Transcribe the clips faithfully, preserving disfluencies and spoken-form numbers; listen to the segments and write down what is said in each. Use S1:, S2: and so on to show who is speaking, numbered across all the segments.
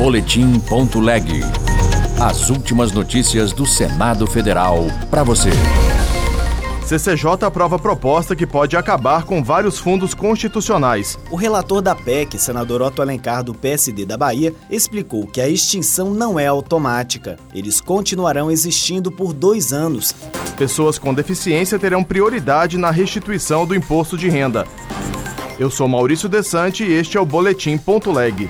S1: Boletim.leg. As últimas notícias do Senado Federal para você.
S2: C C J aprova proposta que pode acabar com vários fundos constitucionais.
S3: O relator da P E C, senador Otto Alencar, do P S D da Bahia, explicou que a extinção não é automática. Eles continuarão existindo por dois anos.
S2: Pessoas com deficiência terão prioridade na restituição do imposto de renda. Eu sou Maurício Desante e este é o Boletim.leg.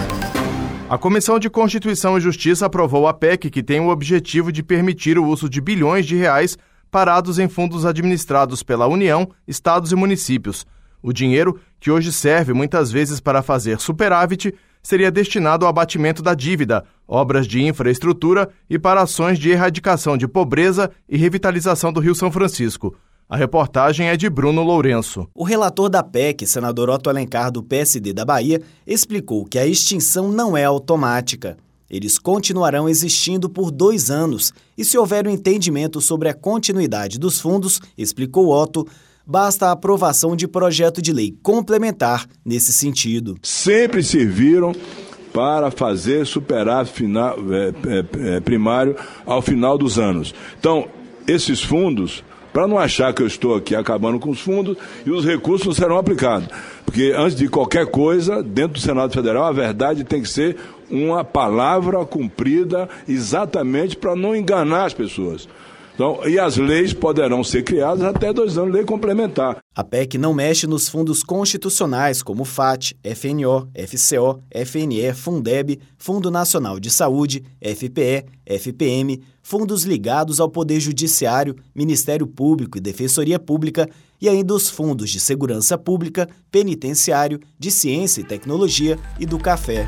S2: A Comissão de Constituição e Justiça aprovou a P E C que tem o objetivo de permitir o uso de bilhões de reais parados em fundos administrados pela União, estados e municípios. O dinheiro, que hoje serve muitas vezes para fazer superávit, seria destinado ao abatimento da dívida, obras de infraestrutura e para ações de erradicação de pobreza e revitalização do Rio São Francisco. A reportagem é de Bruno Lourenço.
S3: O relator da P E C, senador Otto Alencar, do P S D da Bahia, explicou que a extinção não é automática. Eles continuarão existindo por dois anos e, se houver um entendimento sobre a continuidade dos fundos, explicou Otto, basta a aprovação de projeto de lei complementar nesse sentido.
S4: Sempre serviram para fazer superávit final, é, é, primário ao final dos anos. Então, esses fundos, para não achar que eu estou aqui acabando com os fundos e os recursos não serão aplicados. Porque antes de qualquer coisa, dentro do Senado Federal, a verdade tem que ser uma palavra cumprida exatamente para não enganar as pessoas. Então, e as leis poderão ser criadas até dois anos, lei complementar.
S3: A P E C não mexe nos fundos constitucionais como F A T, F N O, F C O, F N E, Fundeb, Fundo Nacional de Saúde, F P E, F P M, fundos ligados ao Poder Judiciário, Ministério Público e Defensoria Pública e ainda os fundos de Segurança Pública, Penitenciário, de Ciência e Tecnologia e do Café.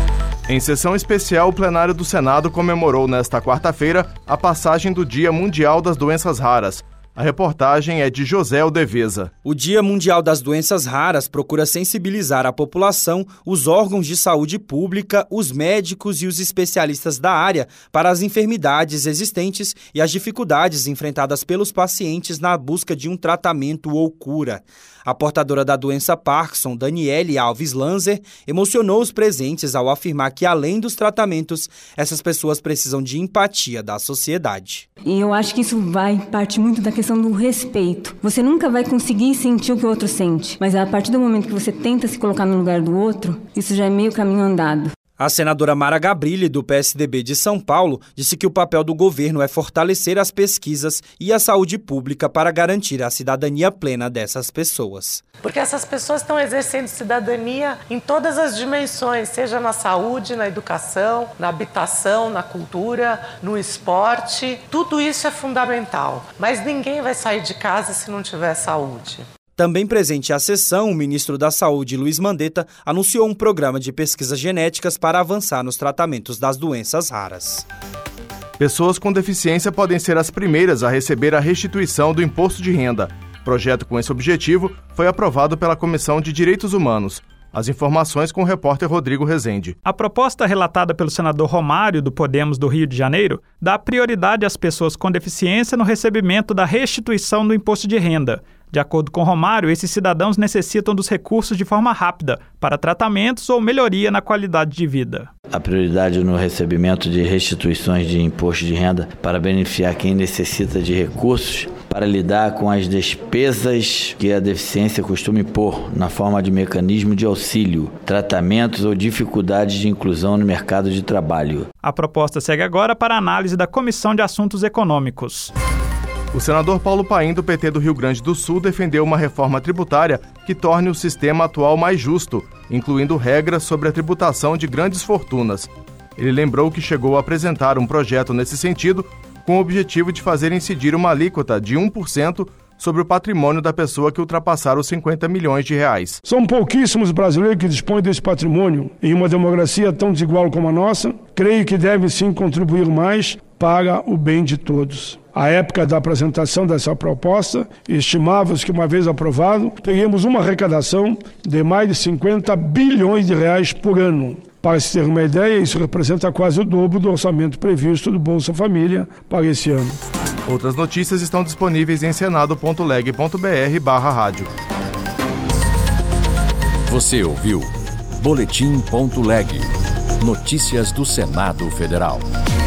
S2: Em sessão especial, o plenário do Senado comemorou nesta quarta-feira a passagem do Dia Mundial das Doenças Raras. A reportagem é de José Aldeveza.
S5: O Dia Mundial das Doenças Raras procura sensibilizar a população, os órgãos de saúde pública, os médicos e os especialistas da área para as enfermidades existentes e as dificuldades enfrentadas pelos pacientes na busca de um tratamento ou cura. A portadora da doença Parkinson, Daniele Alves Lanzer, emocionou os presentes ao afirmar que, além dos tratamentos, essas pessoas precisam de empatia da sociedade.
S6: E eu acho que isso vai partir muito da questão do respeito. Você nunca vai conseguir sentir o que o outro sente, mas a partir do momento que você tenta se colocar no lugar do outro, isso já é meio caminho andado.
S5: A senadora Mara Gabrilli, do P S D B de São Paulo, disse que o papel do governo é fortalecer as pesquisas e a saúde pública para garantir a cidadania plena dessas pessoas.
S7: Porque essas pessoas estão exercendo cidadania em todas as dimensões, seja na saúde, na educação, na habitação, na cultura, no esporte. Tudo isso é fundamental, mas ninguém vai sair de casa se não tiver saúde.
S5: Também presente à sessão, o ministro da Saúde, Luiz Mandetta, anunciou um programa de pesquisas genéticas para avançar nos tratamentos das doenças raras.
S2: Pessoas com deficiência podem ser as primeiras a receber a restituição do imposto de renda. O projeto com esse objetivo foi aprovado pela Comissão de Direitos Humanos. As informações com o repórter Rodrigo Rezende.
S8: A proposta relatada pelo senador Romário, do Podemos do Rio de Janeiro, dá prioridade às pessoas com deficiência no recebimento da restituição do imposto de renda. De acordo com Romário, esses cidadãos necessitam dos recursos de forma rápida para tratamentos ou melhoria na qualidade de vida.
S9: A prioridade no recebimento de restituições de imposto de renda para beneficiar quem necessita de recursos para lidar com as despesas que a deficiência costuma impor na forma de mecanismo de auxílio, tratamentos ou dificuldades de inclusão no mercado de trabalho.
S8: A proposta segue agora para a análise da Comissão de Assuntos Econômicos.
S2: O senador Paulo Paim, do P T do Rio Grande do Sul, defendeu uma reforma tributária que torne o sistema atual mais justo, incluindo regras sobre a tributação de grandes fortunas. Ele lembrou que chegou a apresentar um projeto nesse sentido, com o objetivo de fazer incidir uma alíquota de um por cento sobre o patrimônio da pessoa que ultrapassar os cinquenta milhões de reais.
S10: São pouquíssimos brasileiros que dispõem desse patrimônio. Em uma democracia tão desigual como a nossa, creio que deve sim contribuir mais para o bem de todos. À época da apresentação dessa proposta, estimávamos que, uma vez aprovado, teríamos uma arrecadação de mais de cinquenta bilhões de reais por ano. Para se ter uma ideia, isso representa quase o dobro do orçamento previsto do Bolsa Família para esse ano.
S2: Outras notícias estão disponíveis em senado ponto leg ponto br barra rádio.
S1: Você ouviu Boletim.leg. Notícias do Senado Federal.